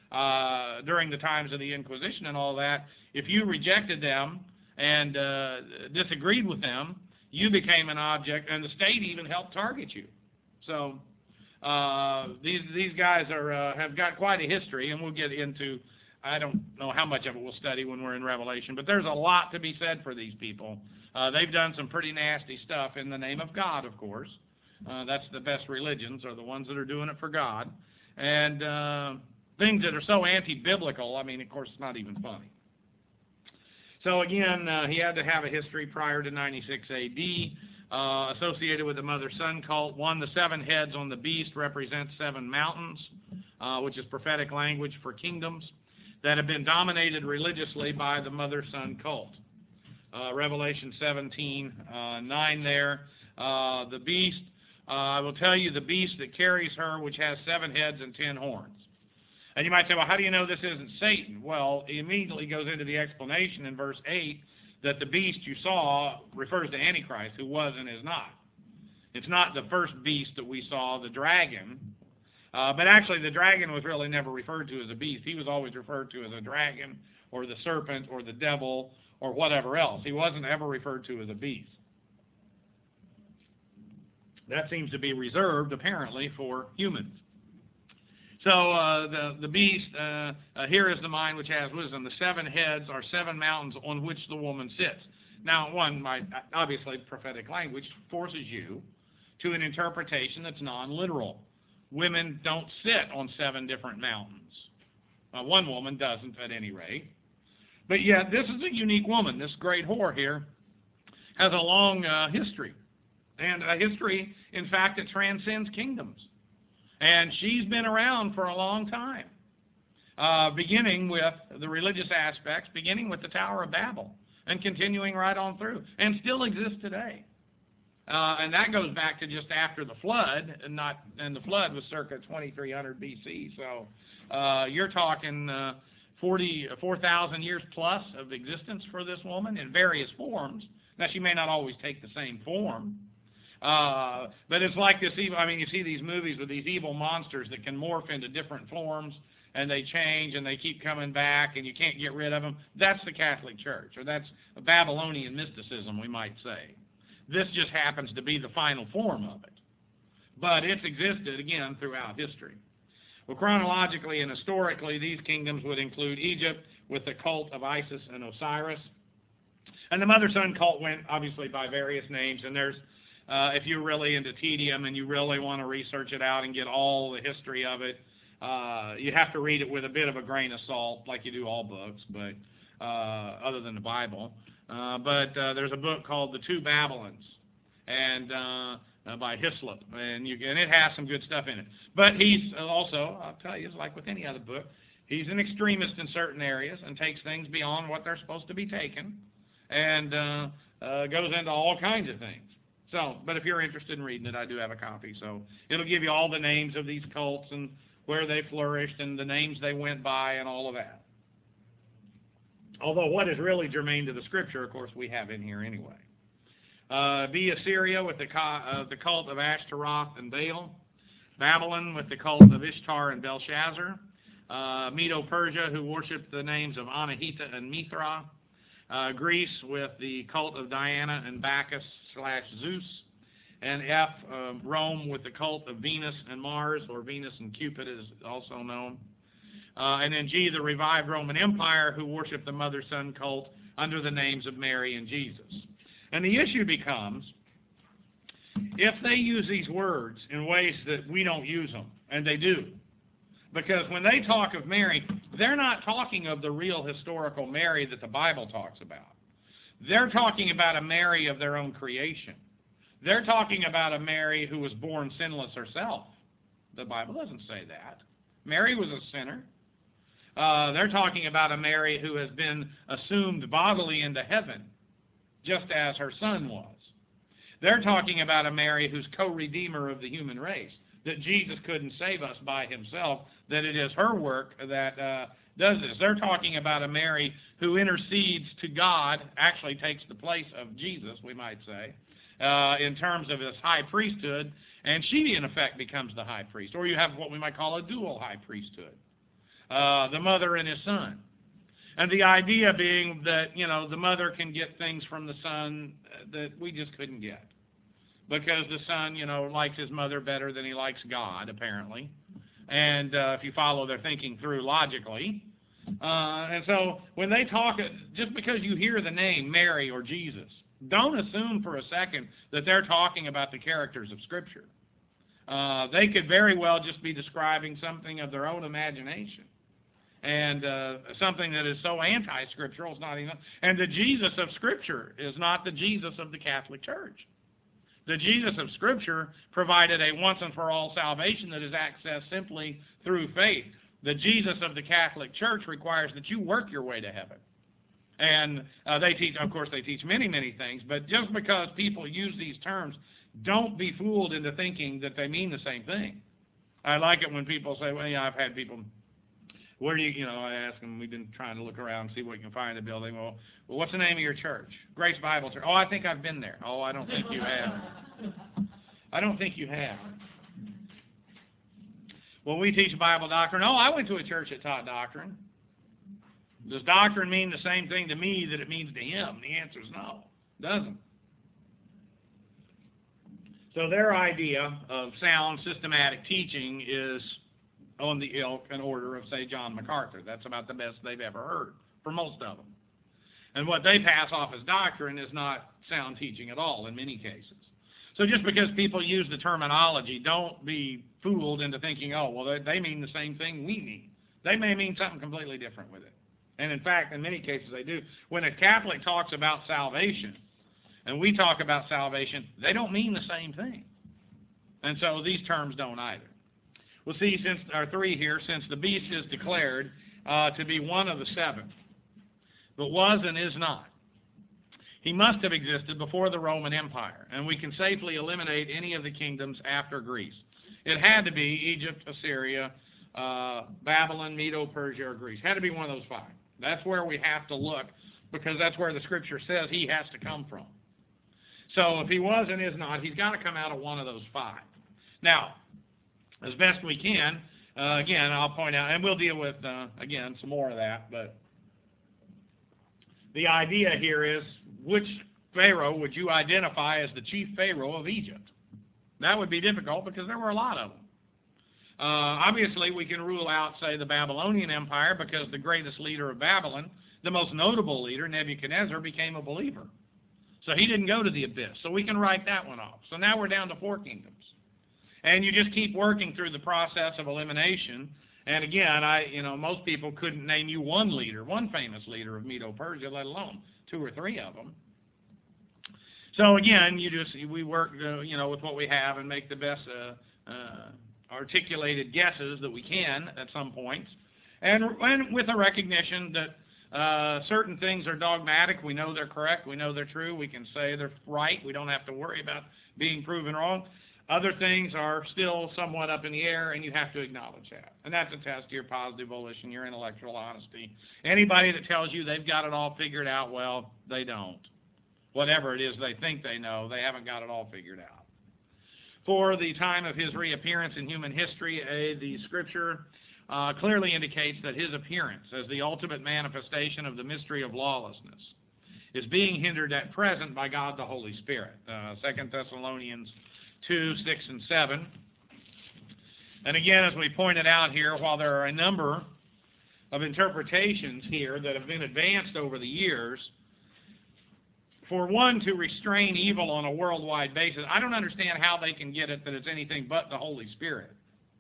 Uh, during the times of the Inquisition and all that, if you rejected them and uh, disagreed with them, you became an object, and the state even helped target you. So uh, these these guys are uh, have got quite a history, and we'll get into, I don't know how much of it we'll study when we're in Revelation, but there's a lot to be said for these people. Uh, they've done some pretty nasty stuff in the name of God, of course. Uh, that's the best religions, are the ones that are doing it for God. And uh, things that are so anti-biblical, I mean, of course, it's not even funny. So again, uh, he had to have a history prior to ninety-six A D, uh, associated with the mother-son cult. One, the seven heads on the beast represent seven mountains, uh, which is prophetic language for kingdoms that have been dominated religiously by the mother-son cult. Uh, Revelation seventeen, uh, nine there. Uh, the beast, uh, I will tell you, the beast that carries her, which has seven heads and ten horns. And you might say, well, how do you know this isn't Satan? Well, he immediately goes into the explanation in verse eight that the beast you saw refers to Antichrist, who was and is not. It's not the first beast that we saw, the dragon. Uh, but actually, the dragon was really never referred to as a beast. He was always referred to as a dragon or the serpent or the devil or whatever else. He wasn't ever referred to as a beast. That seems to be reserved, apparently, for humans. So uh, the, the beast, uh, uh, here is the mind which has wisdom. The seven heads are seven mountains on which the woman sits. Now, one, my, obviously, prophetic language forces you to an interpretation that's non-literal. Women don't sit on seven different mountains. Uh, one woman doesn't, at any rate. But yet, this is a unique woman. This great whore here has a long uh, history. And a history, in fact, that transcends kingdoms. And she's been around for a long time, uh, beginning with the religious aspects, beginning with the Tower of Babel, and continuing right on through, and still exists today. Uh, and that goes back to just after the flood, and not and the flood was circa twenty-three hundred B C. So uh, you're talking uh, forty, four thousand years plus of existence for this woman in various forms. Now, she may not always take the same form. Uh, but it's like this evil, I mean, you see these movies with these evil monsters that can morph into different forms, and they change, and they keep coming back, and you can't get rid of them. That's the Catholic Church, or that's a Babylonian mysticism, we might say. This just happens to be the final form of it. But it's existed, again, throughout history. Well, chronologically and historically, these kingdoms would include Egypt with the cult of Isis and Osiris. And the mother-son cult went, obviously, by various names, and there's Uh, if you're really into tedium and you really want to research it out and get all the history of it, uh, you have to read it with a bit of a grain of salt, like you do all books, but uh, other than the Bible. Uh, but uh, there's a book called The Two Babylons, and uh, uh, by Hislop, and, you, and it has some good stuff in it. But he's also, I'll tell you, it's like with any other book, he's an extremist in certain areas and takes things beyond what they're supposed to be taken, and uh, uh, goes into all kinds of things. So, but if you're interested in reading it, I do have a copy. So it'll give you all the names of these cults and where they flourished and the names they went by and all of that. Although what is really germane to the Scripture, of course, we have in here anyway. Uh, be Assyria with the, uh, the cult of Ashtaroth and Baal. Babylon with the cult of Ishtar and Belshazzar. Uh, Medo-Persia, who worshipped the names of Anahita and Mithra. Uh, Greece with the cult of Diana and Bacchus slash Zeus. And F, uh, Rome with the cult of Venus and Mars, or Venus and Cupid is also known. Uh, and then G, the revived Roman Empire, who worshiped the mother-son cult under the names of Mary and Jesus. And the issue becomes, if they use these words in ways that we don't use them, and they do, because when they talk of Mary, they're not talking of the real historical Mary that the Bible talks about. They're talking about a Mary of their own creation. They're talking about a Mary who was born sinless herself. The Bible doesn't say that. Mary was a sinner. Uh, they're talking about a Mary who has been assumed bodily into heaven, just as her son was. They're talking about a Mary who's co-redeemer of the human race, that Jesus couldn't save us by himself, that it is her work that uh, does this. They're talking about a Mary who intercedes to God, actually takes the place of Jesus, we might say, uh, in terms of his high priesthood, and she, in effect, becomes the high priest. Or you have what we might call a dual high priesthood, uh, the mother and his son. And the idea being that, you know, the mother can get things from the son that we just couldn't get. Because the son, you know, likes his mother better than he likes God, apparently. And uh, if you follow their thinking through logically. Uh, and so when they talk, just because you hear the name Mary or Jesus, don't assume for a second that they're talking about the characters of Scripture. Uh, they could very well just be describing something of their own imagination. And uh, something that is so anti-scriptural, it's not even. And the Jesus of Scripture is not the Jesus of the Catholic Church. The Jesus of Scripture provided a once-and-for-all salvation that is accessed simply through faith. The Jesus of the Catholic Church requires that you work your way to heaven. And uh, they teach, of course, they teach many, many things, but just because people use these terms, don't be fooled into thinking that they mean the same thing. I like it when people say, well, yeah, I've had people... Where do you, you know, I ask them, we've been trying to look around and see what we can find in the building. Well, well, what's the name of your church? Grace Bible Church. Oh, I think I've been there. Oh, I don't think you have. I don't think you have. Well, we teach Bible doctrine. Oh, I went to a church that taught doctrine. Does doctrine mean the same thing to me that it means to him? The answer is no. It doesn't. So their idea of sound, systematic teaching is on the ilk and order of, say, John MacArthur. That's about the best they've ever heard, for most of them. And what they pass off as doctrine is not sound teaching at all in many cases. So just because people use the terminology, don't be fooled into thinking, oh, well, they, they mean the same thing we mean. They may mean something completely different with it. And in fact, in many cases they do. When a Catholic talks about salvation, and we talk about salvation, they don't mean the same thing. And so these terms don't either. We'll see, since our three here, since the beast is declared uh, to be one of the seven, but was and is not. He must have existed before the Roman Empire, and we can safely eliminate any of the kingdoms after Greece. It had to be Egypt, Assyria, uh, Babylon, Medo-Persia, or Greece. It had to be one of those five. That's where we have to look, because that's where the Scripture says he has to come from. So if he was and is not, he's got to come out of one of those five. Now, as best we can, uh, again, I'll point out, and we'll deal with, uh, again, some more of that, but the idea here is, which Pharaoh would you identify as the chief Pharaoh of Egypt? That would be difficult because there were a lot of them. Uh, obviously, we can rule out, say, the Babylonian Empire because the greatest leader of Babylon, the most notable leader, Nebuchadnezzar, became a believer. So he didn't go to the abyss. So we can write that one off. So now we're down to four kingdoms. And you just keep working through the process of elimination. And again, I, you know, most people couldn't name you one leader, one famous leader of Medo-Persia, let alone two or three of them. So again, you just we work, uh, you know, with what we have and make the best uh, uh, articulated guesses that we can at some points, and, and with a recognition that Uh, certain things are dogmatic. We know they're correct. We know they're true. We can say they're right. We don't have to worry about being proven wrong. Other things are still somewhat up in the air, and you have to acknowledge that. And that's a test of your positive volition, your intellectual honesty. Anybody that tells you they've got it all figured out, well, they don't. Whatever it is they think they know, they haven't got it all figured out. For the time of his reappearance in human history, uh, the Scripture uh, clearly indicates that his appearance as the ultimate manifestation of the mystery of lawlessness is being hindered at present by God the Holy Spirit. Uh, Second Thessalonians two, six, and seven. And again, as we pointed out here, while there are a number of interpretations here that have been advanced over the years, for one to restrain evil on a worldwide basis, I don't understand how they can get it that it's anything but the Holy Spirit.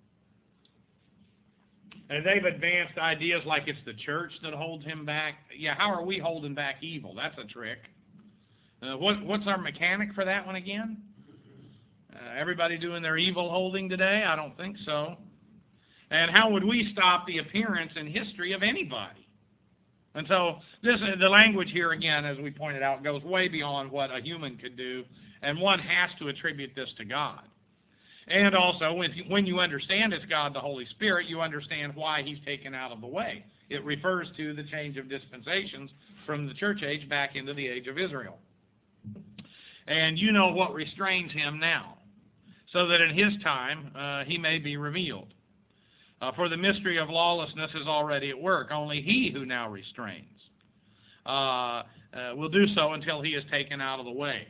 And they've advanced ideas like it's the church that holds him back. Yeah, how are we holding back evil? That's a trick. Uh, what, what's our mechanic for that one again? Uh, everybody doing their evil holding today? I don't think so. And how would we stop the appearance in history of anybody? And so this, the language here, again, as we pointed out, goes way beyond what a human could do, and one has to attribute this to God. And also, when you, when you understand it's God, the Holy Spirit, you understand why he's taken out of the way. It refers to the change of dispensations from the church age back into the age of Israel. And you know what restrains him now, so that in his time uh, he may be revealed. Uh, for the mystery of lawlessness is already at work. Only he who now restrains uh, uh, will do so until he is taken out of the way.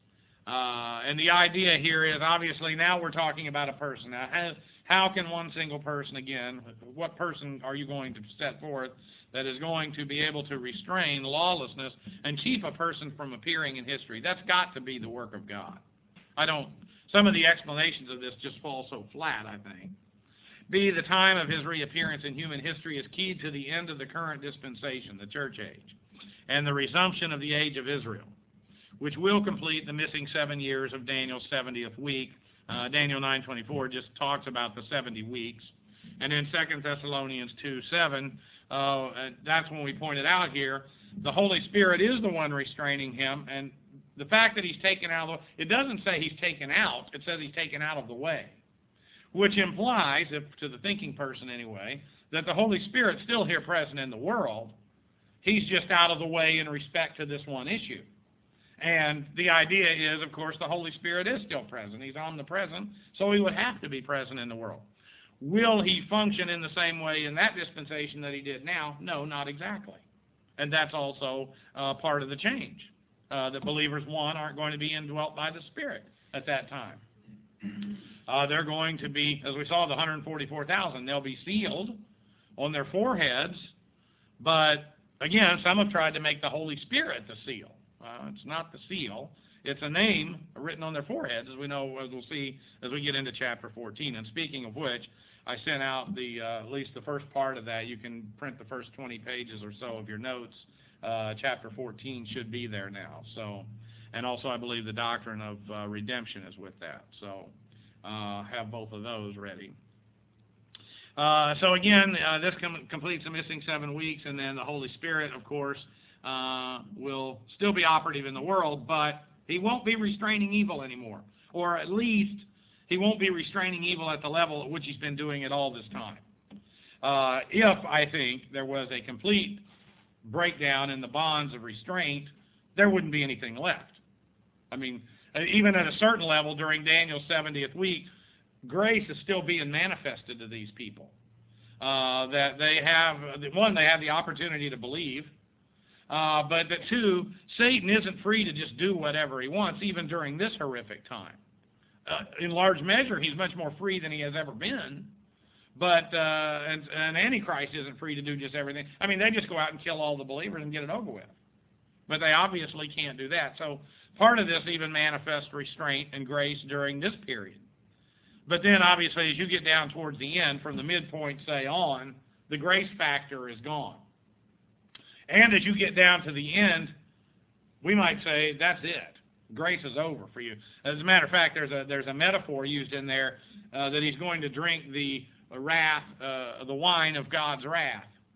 Uh, and the idea here is, obviously, now we're talking about a person. Now, how, how can one single person, again, what person are you going to set forth that is going to be able to restrain lawlessness and keep a person from appearing in history? That's got to be the work of God. I don't, some of the explanations of this just fall so flat, I think. B, the time of his reappearance in human history is keyed to the end of the current dispensation, the church age, and the resumption of the age of Israel, which will complete the missing seven years of Daniel's seventieth week. Uh, Daniel nine twenty-four just talks about the seventy weeks. And in Second Thessalonians two, seven, uh, that's when we pointed out here, the Holy Spirit is the one restraining him, and the fact that he's taken out of the, it doesn't say he's taken out, it says he's taken out of the way, which implies, if to the thinking person anyway, that the Holy Spirit's still here present in the world. He's just out of the way in respect to this one issue. And the idea is, of course, the Holy Spirit is still present. He's omnipresent, so he would have to be present in the world. Will he function in the same way in that dispensation that he did now? No, not exactly. And that's also uh, part of the change. Uh, that believers, one, aren't going to be indwelt by the Spirit at that time. Uh, they're going to be, as we saw, the one hundred forty-four thousand, they'll be sealed on their foreheads, but again, some have tried to make the Holy Spirit the seal. Uh, it's not the seal. It's a name written on their foreheads, as we know, as we'll see as we get into chapter fourteen. And speaking of which, I sent out the uh, at least the first part of that. You can print the first twenty pages or so of your notes. Uh, chapter fourteen should be there now. So, and also I believe the doctrine of uh, redemption is with that. So uh, have both of those ready. Uh, so again, uh, this com completes the missing seven weeks, and then the Holy Spirit, of course, uh, will still be operative in the world, but he won't be restraining evil anymore, or at least he won't be restraining evil at the level at which he's been doing it all this time. Uh, if, I think, there was a complete breakdown in the bonds of restraint, there wouldn't be anything left. I mean, even at a certain level during Daniel's seventieth week, grace is still being manifested to these people. Uh, that they have, one, they have the opportunity to believe, uh, but that two, Satan isn't free to just do whatever he wants, even during this horrific time. Uh, in large measure, he's much more free than he has ever been, but uh, and, and Antichrist isn't free to do just everything. I mean, they just go out and kill all the believers and get it over with. But they obviously can't do that. So part of this even manifests restraint and grace during this period. But then, obviously, as you get down towards the end, from the midpoint, say, on, the grace factor is gone. And as you get down to the end, we might say, that's it. Grace is over for you. As a matter of fact, there's a, there's a metaphor used in there uh, that he's going to drink the wrath, uh, the wine of God's wrath.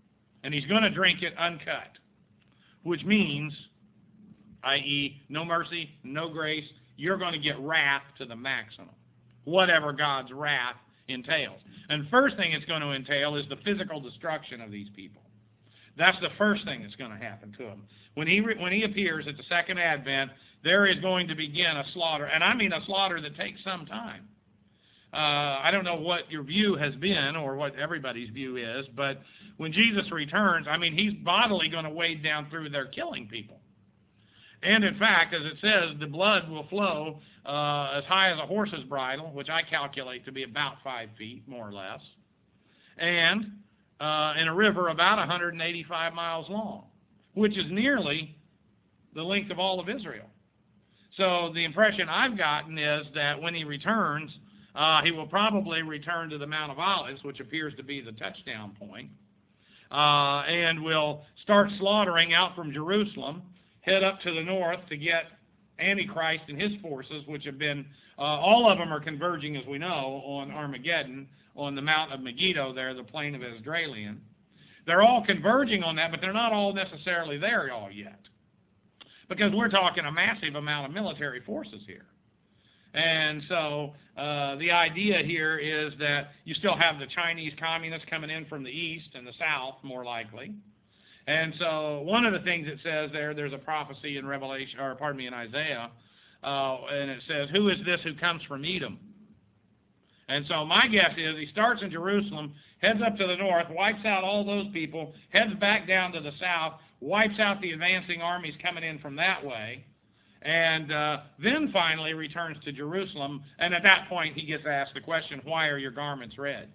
And he's going to drink it uncut, which means, that is, no mercy, no grace. You're going to get wrath to the maximum, whatever God's wrath entails. And the first thing it's going to entail is the physical destruction of these people. That's the first thing that's going to happen to him. When he, when he appears at the second advent, there is going to begin a slaughter, and I mean a slaughter that takes some time. Uh, I don't know what your view has been or what everybody's view is, but when Jesus returns, I mean, he's bodily going to wade down through there killing people. And in fact, as it says, the blood will flow uh, as high as a horse's bridle, which I calculate to be about five feet, more or less, and uh, in a river about one hundred eighty-five miles long, which is nearly the length of all of Israel. So the impression I've gotten is that when he returns, Uh, he will probably return to the Mount of Olives, which appears to be the touchdown point, uh, and will start slaughtering out from Jerusalem, head up to the north to get Antichrist and his forces, which have been, uh, all of them are converging, as we know, on Armageddon, on the Mount of Megiddo there, the plain of Esdraelon. They're all converging on that, but they're not all necessarily there all yet, because we're talking a massive amount of military forces here. And so uh, the idea here is that you still have the Chinese communists coming in from the east and the south, more likely. And so one of the things it says there, there's a prophecy in Revelation, or pardon me, in Isaiah, uh, and it says, "Who is this who comes from Edom?" And so my guess is he starts in Jerusalem, heads up to the north, wipes out all those people, heads back down to the south, wipes out the advancing armies coming in from that way, and uh, then finally returns to Jerusalem. And at that point, he gets asked the question, "Why are your garments red?"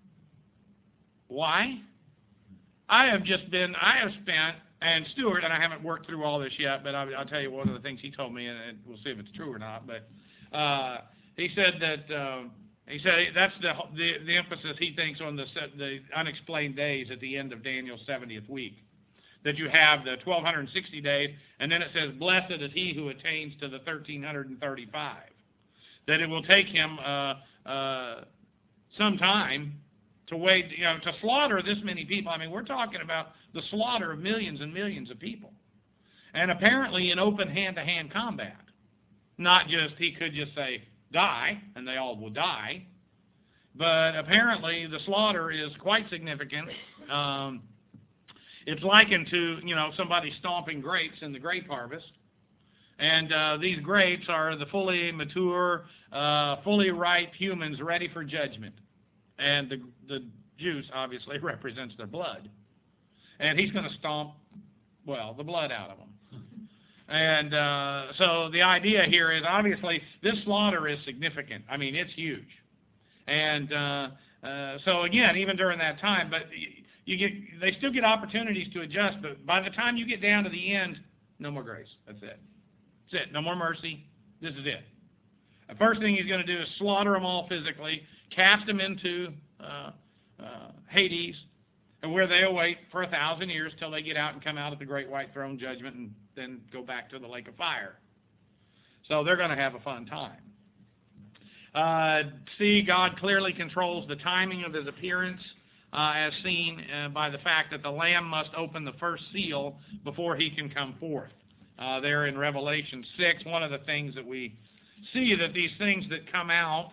Why? I have just been, I have spent, and Stuart, and I haven't worked through all this yet, but I'll, I'll tell you one of the things he told me, and, and we'll see if it's true or not. But uh, he said that, uh, he said that's the, the, the emphasis he thinks on the, the unexplained days at the end of Daniel's seventieth week. That you have the twelve sixty days, and then it says, "Blessed is he who attains to the thirteen thirty-five. That it will take him uh, uh, some time to wait, you know, to slaughter this many people. I mean, we're talking about the slaughter of millions and millions of people. And apparently in open hand-to-hand combat. Not just, he could just say, die, and they all will die. But apparently the slaughter is quite significant. Um, It's likened to, you know, somebody stomping grapes in the grape harvest. And uh, these grapes are the fully mature, uh, fully ripe humans ready for judgment. And the, the juice, obviously, represents their blood. And he's going to stomp, well, the blood out of them. And uh, so the idea here is, obviously, this slaughter is significant. I mean, it's huge. And uh, uh, so, again, even during that time, but... You get, they still get opportunities to adjust, but by the time you get down to the end, no more grace. That's it. That's it. No more mercy. This is it. The first thing he's going to do is slaughter them all physically, cast them into uh, uh, Hades, and where they await for a thousand years till they get out and come out at the great white throne judgment and then go back to the lake of fire. So they're going to have a fun time. Uh, see, God clearly controls the timing of his appearance. Uh, as seen uh, by the fact that the Lamb must open the first seal before he can come forth. Uh, there in Revelation six, one of the things that we see that these things that come out,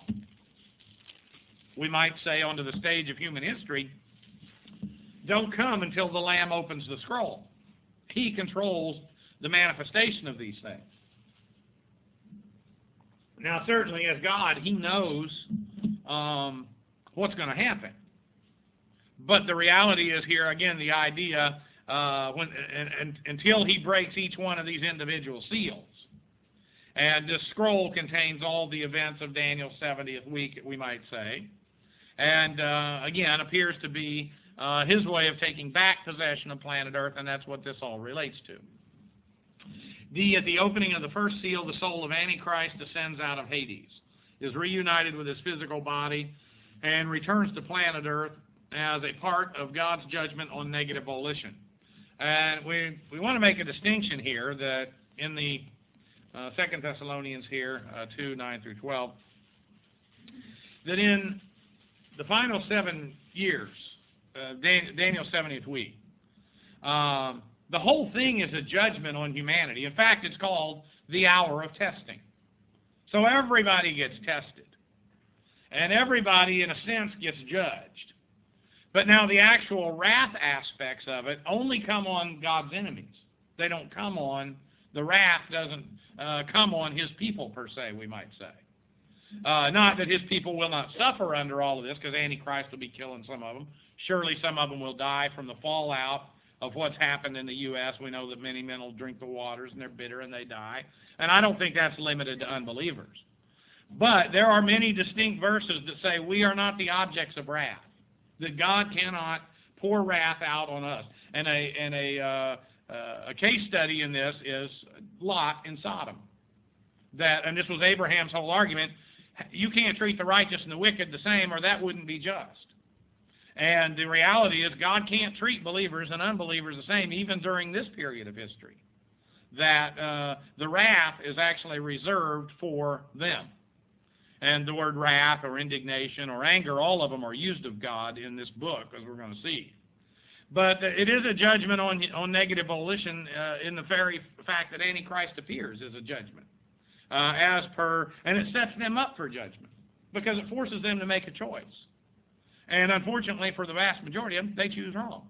we might say, onto the stage of human history, don't come until the Lamb opens the scroll. He controls the manifestation of these things. Now, certainly, as God, he knows um, what's going to happen. But the reality is here, again, the idea, uh, when, and, and, until he breaks each one of these individual seals. And this scroll contains all the events of Daniel's seventieth week, we might say. And, uh, again, appears to be uh, his way of taking back possession of planet Earth, and that's what this all relates to. D, at the opening of the first seal, the soul of Antichrist descends out of Hades, is reunited with his physical body, and returns to planet Earth as a part of God's judgment on negative volition. And we, we want to make a distinction here that in the uh, Second Thessalonians here, uh, two, nine through twelve, that in the final seven years, uh, Dan Daniel's seventieth week, Um, the whole thing is a judgment on humanity. In fact, it's called the hour of testing. So everybody gets tested. And everybody, in a sense, gets judged. But now the actual wrath aspects of it only come on God's enemies. They don't come on, the wrath doesn't uh, come on His people, per se, we might say. Uh, not that His people will not suffer under all of this, because Antichrist will be killing some of them. Surely some of them will die from the fallout of what's happened in the U S We know that many men will drink the waters, and they're bitter, and they die. And I don't think that's limited to unbelievers. But there are many distinct verses that say we are not the objects of wrath, that God cannot pour wrath out on us. And a, and a, uh, uh, a case study in this is Lot in Sodom. That, and this was Abraham's whole argument, you can't treat the righteous and the wicked the same, or that wouldn't be just. And the reality is God can't treat believers and unbelievers the same, even during this period of history. That uh, the wrath is actually reserved for them. And the word wrath or indignation or anger, all of them are used of God in this book, as we're going to see. But it is a judgment on, on negative volition uh, in the very fact that Antichrist appears as a judgment. Uh, as per, and it sets them up for judgment because it forces them to make a choice. And unfortunately, for the vast majority of them, they choose wrong.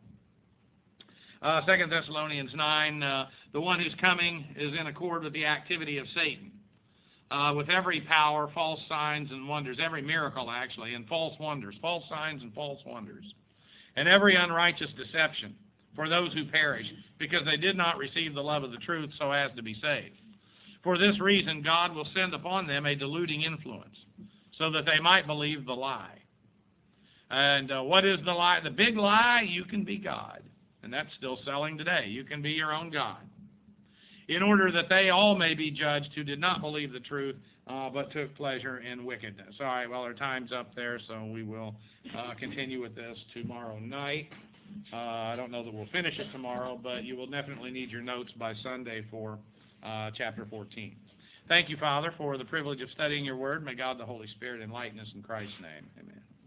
Uh, Second Thessalonians nine, uh, the one who's coming is in accord with the activity of Satan. Uh, with every power, false signs and wonders, every miracle actually, and false wonders, false signs and false wonders, and every unrighteous deception for those who perish, because they did not receive the love of the truth so as to be saved. For this reason, God will send upon them a deluding influence, so that they might believe the lie. And uh, what is the lie? The big lie, you can be God. And that's still selling today. You can be your own God. In order that they all may be judged who did not believe the truth, uh, but took pleasure in wickedness. All right, well, our time's up there, so we will uh, continue with this tomorrow night. Uh, I don't know that we'll finish it tomorrow, but you will definitely need your notes by Sunday for uh, chapter fourteen. Thank you, Father, for the privilege of studying your word. May God the Holy Spirit enlighten us in Christ's name. Amen.